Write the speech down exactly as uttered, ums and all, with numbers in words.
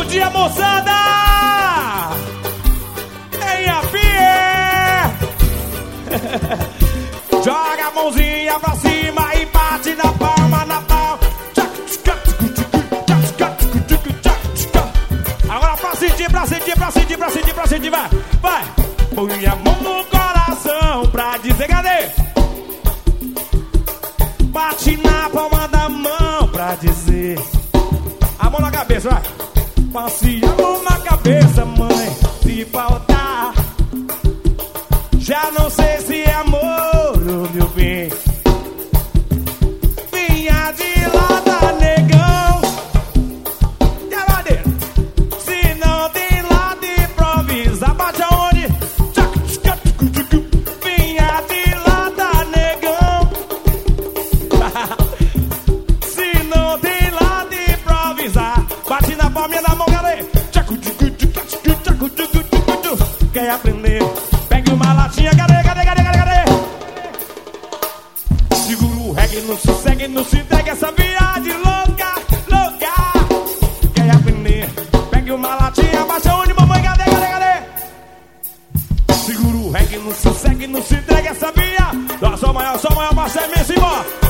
dia, moçada! Em a pé! Joga a mãozinha pra cima e bate na palma, na palma. Agora pra sentir, pra sentir, pra sentir, pra sentir, pra sentir, vai, vai. Põe a mão no coração pra dizer, cadê? Bate na palma da mão pra dizer. A mão na cabeça, vai. Passe a mão na cabeça, mãe. Se faltar, já não sei se é amor ou meu bem. Vinha de lado, negão. E a madeira? Se não tem lado, improvisa. Bate aonde? Vinha de lado, negão. Se não tem lado, improvisar. Bate na palminha da mão, cadê? Quer aprender? Pegue uma latinha, cadê, cadê, cadê, cadê, cadê? Segura o reggae, não se segue, não se entregue essa viagem louca, louca. Quer aprender? Pegue uma latinha, baixa onde, mamãe, cadê, cadê, cadê? Segura o reggae, não se segue, não se entregue essa via. Dó, sol maior, sol maior, baixa imenso e bora.